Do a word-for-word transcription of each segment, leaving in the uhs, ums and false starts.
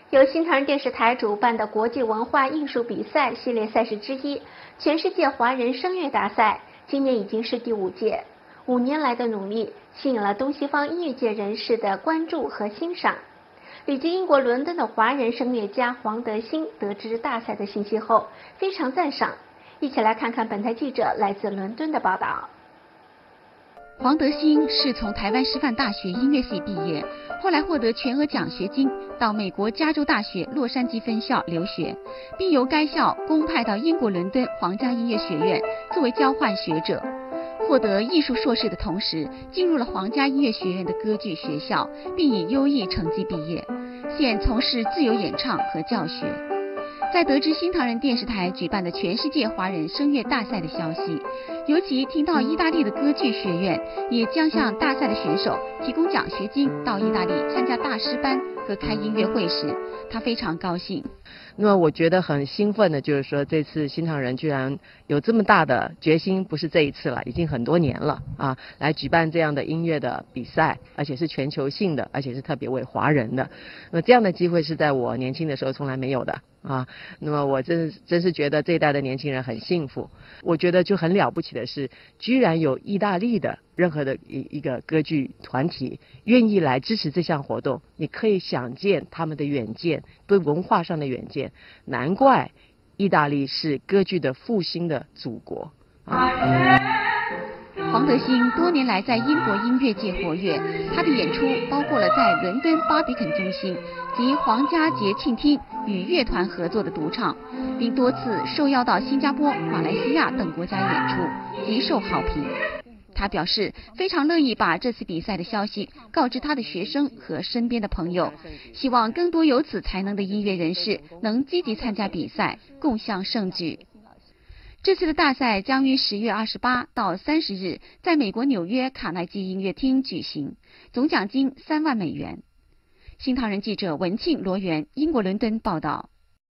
由新唐人电视台主办的国际文化艺术比赛系列赛事之一——全世界华人声乐大赛，今年已经是第五届。五年来的努力，吸引了东西方音乐界人士的关注和欣赏。旅居英国伦敦的华人声乐家黄德兴得知大赛的信息后，非常赞赏。一起来看看本台记者来自伦敦的报道。 黄德兴是从台湾师范大学音乐系毕业，后来获得全额奖学金，到美国加州大学洛杉矶分校留学，并由该校公派到英国伦敦皇家音乐学院作为交换学者。获得艺术硕士的同时，进入了皇家音乐学院的歌剧学校，并以优异成绩毕业，现从事自由演唱和教学。在得知新唐人电视台举办的全世界华人声乐大赛的消息，尤其听到意大利的歌剧学院也将向大赛的选手提供奖学金到意大利参加大师班和开音乐会时，他非常高兴。 那么我觉得很兴奋的就是说，这次新唐人居然有这么大的决心，不是这一次了，已经很多年了啊，来举办这样的音乐的比赛，而且是全球性的，而且是特别为华人的。那这样的机会是在我年轻的时候从来没有的啊。那么我真真是觉得这一代的年轻人很幸福。我觉得就很了不起的是，居然有意大利的任何的一一个歌剧团体愿意来支持这项活动，你可以想见他们的远见，对文化上的远见。难怪意大利是歌剧的复兴的祖国。啊、 黄德兴多年来在英国音乐界活跃，他的演出包括了在伦敦巴比肯中心及皇家节庆厅与乐团合作的独唱，并多次受邀到新加坡、马来西亚等国家演出，极受好评。他表示非常乐意把这次比赛的消息告知他的学生和身边的朋友，希望更多有此才能的音乐人士能积极参加比赛，共襄盛举。这次的大赛将于十月二十八到三十日在美国纽约卡耐基音乐厅举行，总奖金三万美元。新唐人记者文庆、罗源，英国伦敦报道。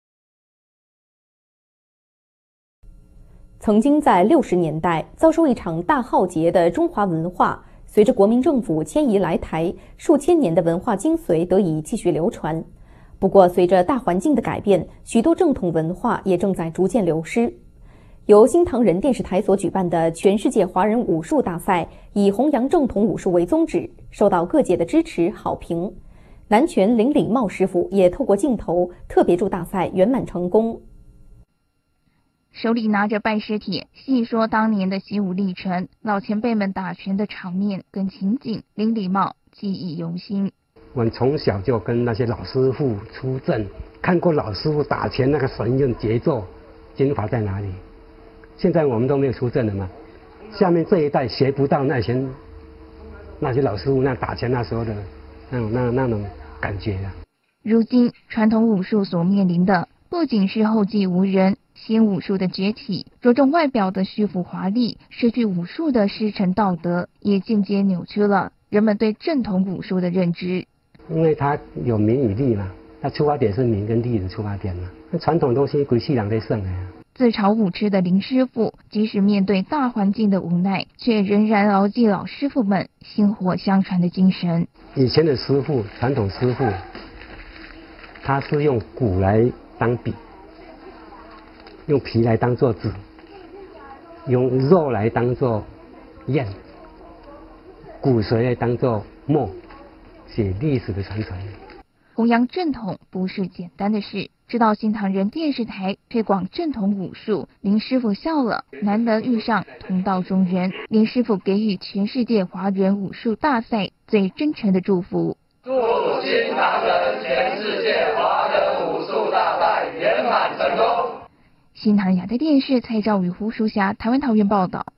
曾经在六十年代遭受一场大浩劫的中华文化，随着国民政府迁移来台，数千年的文化精髓得以继续流传。不过，随着大环境的改变，许多正统文化也正在逐渐流失。由新唐人电视台所举办的全世界华人武术大赛，以弘扬正统武术为宗旨，受到各界的支持好评。南拳林礼茂师傅也透过镜头特别祝大赛圆满成功。 手里拿着拜师帖，细说当年的习武历程，老前辈们打拳的场面跟情景，林礼茂记忆犹新。 我们从小就跟那些老师傅出阵，看过老师傅打拳那个神韵节奏，精华在哪里？现在我们都没有出阵了嘛，下面这一代学不到那些那些老师傅那打拳那时候的那种那那种感觉啊。 如今传统武术所面临的不仅是后继无人，新武术的崛起，着重外表的虚浮华丽，失去武术的师承道德，也间接扭曲了人们对正统武术的认知。 因为它有名与利嘛，它出发点是名跟利的出发点嘛。那传统东西归细人在胜的呀。 自嘲武痴的林师傅，即使面对大环境的无奈，却仍然牢记老师傅们薪火相传的精神。 以前的师傅，传统师傅，他是用骨来当笔，用皮来当做纸，用肉来当做砚，骨髓来当做墨，写历史的传承。 弘扬正统不是简单的事，知道新唐人电视台推广正统武术，林师傅笑了，难得遇上同道中人。林师傅给予全世界华人武术大赛最真诚的祝福， 祝新唐人全世界华人武术大赛圆满成功。 新唐亚太电视蔡兆宇、胡淑霞，台湾桃园报道。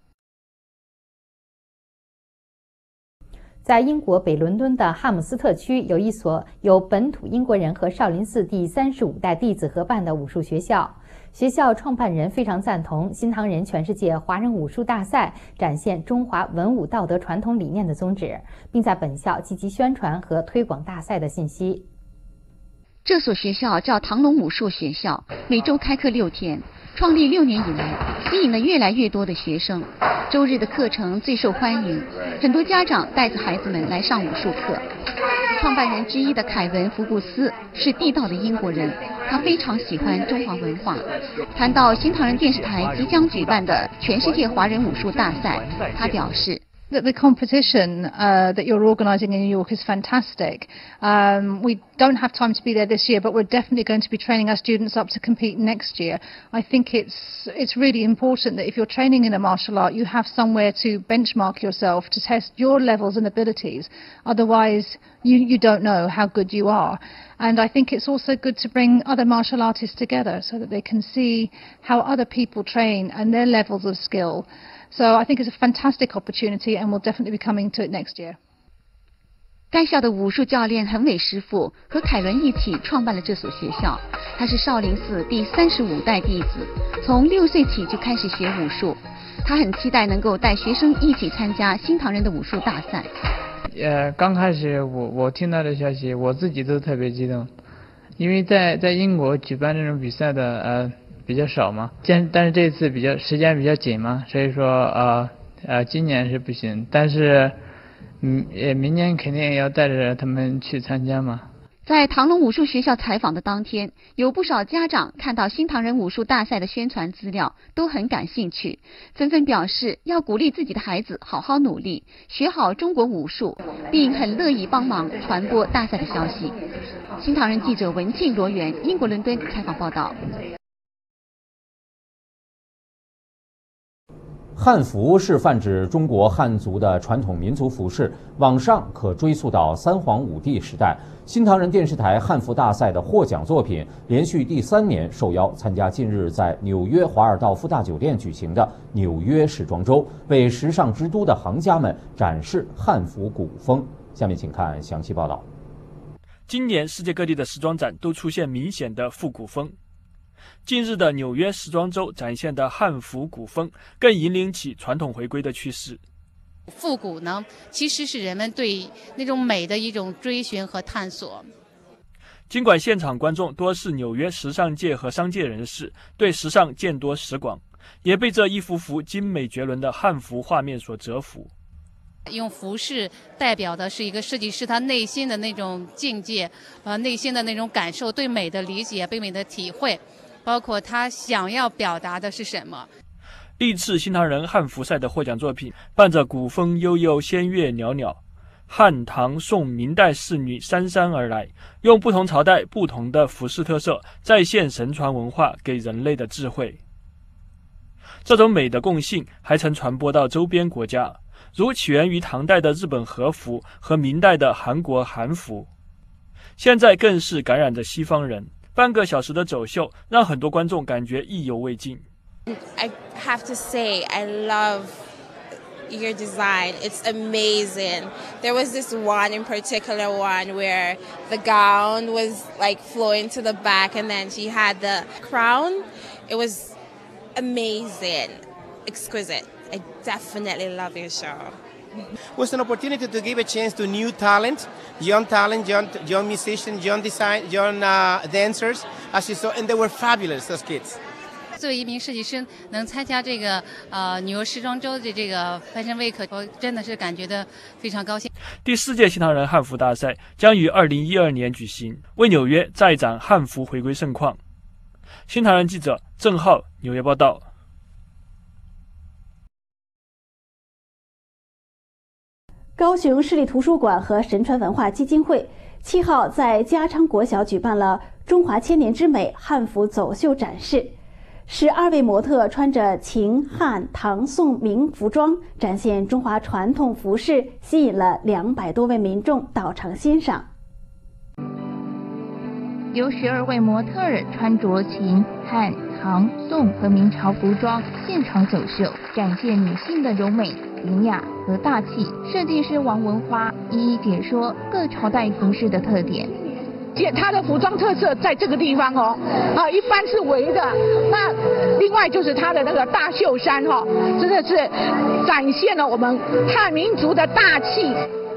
在英国北伦敦的汉姆斯特区，有一所由本土英国人和少林寺第三十五代弟子合办的武术学校。学校创办人非常赞同新唐人全世界华人武术大赛展现中华文武道德传统理念的宗旨，并在本校积极宣传和推广大赛的信息。 这所学校叫唐龙武术学校，每周开课六天，创立六年以来，吸引了越来越多的学生。周日的课程最受欢迎，很多家长带着孩子们来上武术课。 创办人之一的凯文·福布斯是地道的英国人，他非常喜欢中华文化。谈到新唐人电视台即将举办的全世界华人武术大赛，他表示。 That the competition uh, that you're organising in New York is fantastic. Um, we don't have time to be there this year, but we're definitely going to be training our students up to compete next year. I think it's it's really important that if you're training in a martial art, you have somewhere to benchmark yourself to test your levels and abilities. Otherwise, you, you don't know how good you are. And I think it's also good to bring other martial artists together so that they can see how other people train and their levels of skill. So I think it's a fantastic opportunity, and we'll definitely be coming to it next year. 该校的武术教练恒伟师傅和凯文一起创办了这所学校。他是少林寺第三十五代弟子，从六岁起就开始学武术。他很期待能够带学生一起参加新唐人的武术大赛。 呃，刚开始我我听到的消息，我自己都特别激动，因为在在英国举办这种比赛的呃。比较少嘛，但但是这次比较时间比较紧嘛，所以说呃呃今年是不行，但是嗯也明年肯定要带着他们去参加嘛。 在唐龙武术学校采访的当天，有不少家长看到新唐人武术大赛的宣传资料，都很感兴趣，纷纷表示要鼓励自己的孩子好好努力，学好中国武术，并很乐意帮忙传播大赛的消息。新唐人记者文庆、罗源，英国伦敦采访报道。 汉服是泛指中国汉族的传统民族服饰，往上可追溯到三皇五帝时代。新唐人电视台汉服大赛的获奖作品连续第三年受邀参加近日在纽约华尔道夫大酒店举行的纽约时装周，为时尚之都的行家们展示汉服古风。下面请看详细报道。 今年世界各地的时装展都出现明显的复古风。近日的纽约时装周展现的汉服古风，更引领起传统回归的趋势。 复古呢，其实是人们对那种美的一种追寻和探索。 尽管现场观众多是纽约时尚界和商界人士，对时尚见多识广，也被这一幅幅精美绝伦的汉服画面所折服。 用服饰代表的是一个设计师他内心的那种境界，呃，内心的那种感受，对美的理解，对美的体会。包括他想要表达的是什么。 历次新唐人汉服赛的获奖作品，伴着古风悠悠、仙乐袅袅，汉、唐、宋、明代仕女姗姗而来，用不同朝代不同的服饰特色，再现神传文化给人类的智慧。这种美的共性还曾传播到周边国家，如起源于唐代的日本和服和明代的韩国韩服，现在更是感染着西方人。半个小时的走秀让很多观众感觉意犹未尽。 I have to say, I love your design. It's amazing. There was this one in particular one where the gown was like flowing to the back and then she had the crown. It was amazing, exquisite. I definitely love your show. It was an opportunity to give a chance to new talent, young talent, young, young musicians, young design, young uh, dancers, as you saw, and they were fabulous, those kids. 作为一名设计师，能参加这个呃纽约时装周的这个 Fashion Week， 我真的是感觉到非常高兴。 第四届新唐人汉服大赛将于二零一二年举行，为纽约再展汉服回归盛况。新唐人记者郑浩纽约报道。 高雄市立图书馆和神传文化基金会七号在嘉昌国小举办了中华千年之美汉服走秀展示，十二位模特穿着秦、汉、唐、宋、明服装，展现中华传统服饰，吸引了两百多位民众到场欣赏。 由十二位模特儿穿着秦、汉、唐、宋和明朝服装现场走秀，展现女性的柔美、典雅和大气。设计师王文花一一解说各朝代服饰的特点。 且它的服装特色在这个地方哦，啊，一般是围的，那另外就是它的那个大袖衫哈、哦，真的是展现了我们汉民族的大气。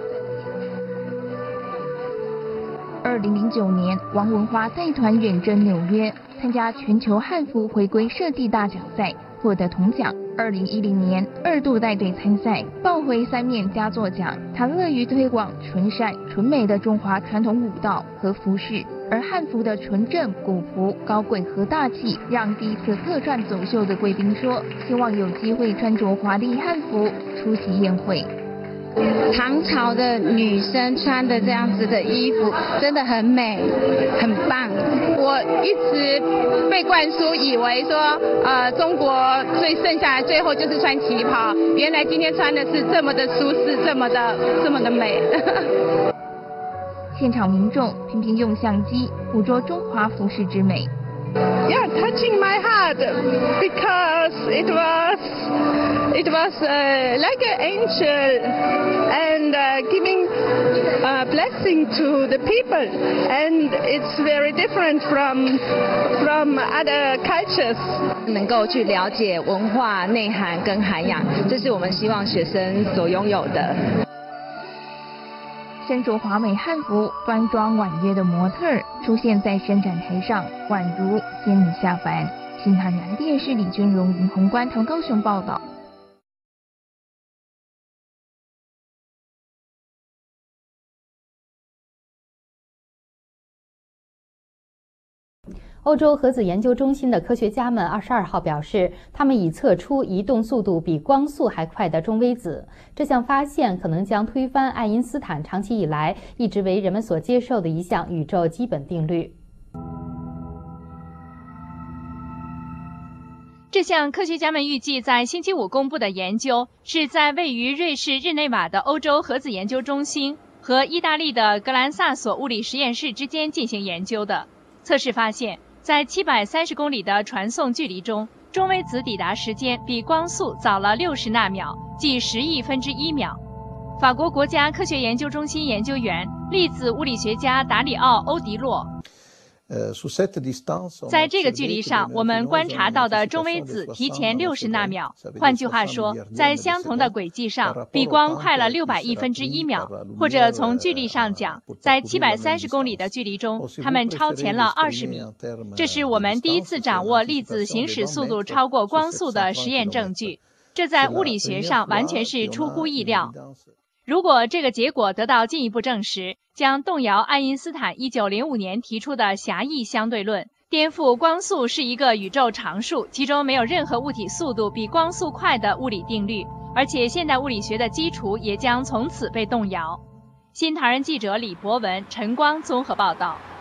二零零九年，王文花带团远征纽约，参加全球汉服回归设计大奖赛，获得铜奖。二零一零年，二度带队参赛，抱回三面佳作奖。他乐于推广纯善、 纯美的中华传统舞蹈和服饰，而汉服的纯正古朴、高贵和大气，让第一次客串走秀的贵宾说，希望有机会穿着华丽汉服出席宴会。 唐朝的女生穿的这样子的衣服真的很美，很棒。我一直被灌输以为说，呃，中国最剩下来最后就是穿旗袍，原来今天穿的是这么的舒适，这么的这么的美。 现场民众频频用相机捕捉中华服饰之美。 Yeah, touching my heart because it was it was uh, like an angel and uh, giving a blessing to the people, and it's very different from from other cultures. 能够去了解文化内涵跟涵养，这是我们希望学生所拥有的。 身着华美汉服、端庄婉约的模特儿出现在伸展台上，宛如仙女下凡。新唐人电视李君荣、林宏观从高雄报道。 欧洲核子研究中心的科学家们二十二号表示，他们已测出移动速度比光速还快的中微子。这项发现可能将推翻爱因斯坦长期以来一直为人们所接受的一项宇宙基本定律。 这项科学家们预计在星期五公布的研究，是在位于瑞士日内瓦的欧洲核子研究中心和意大利的格兰萨索物理实验室之间进行研究的。测试发现，在七百三十公里的传送距离中，中微子抵达时间比光速早了六十纳秒，即十亿分之一秒。法国国家科学研究中心研究员、粒子物理学家达里奥·欧迪洛。在这个距离上，我们观察到的中微子提前六十纳秒。换句话说，在相同的轨迹上，比光快了六百亿分之一秒。或者从距离上讲，在七百三十公里的距离中，它们超前了二十米。这是我们第一次掌握粒子行驶速度超过光速的实验证据。这在物理学上完全是出乎意料。如果这个结果得到进一步证实，将动摇爱因斯坦一九零五年提出的狭义相对论，颠覆光速是一个宇宙常数，其中没有任何物体速度比光速快的物理定律，而且现代物理学的基础也将从此被动摇。新唐人记者李博文、陈光综合报道。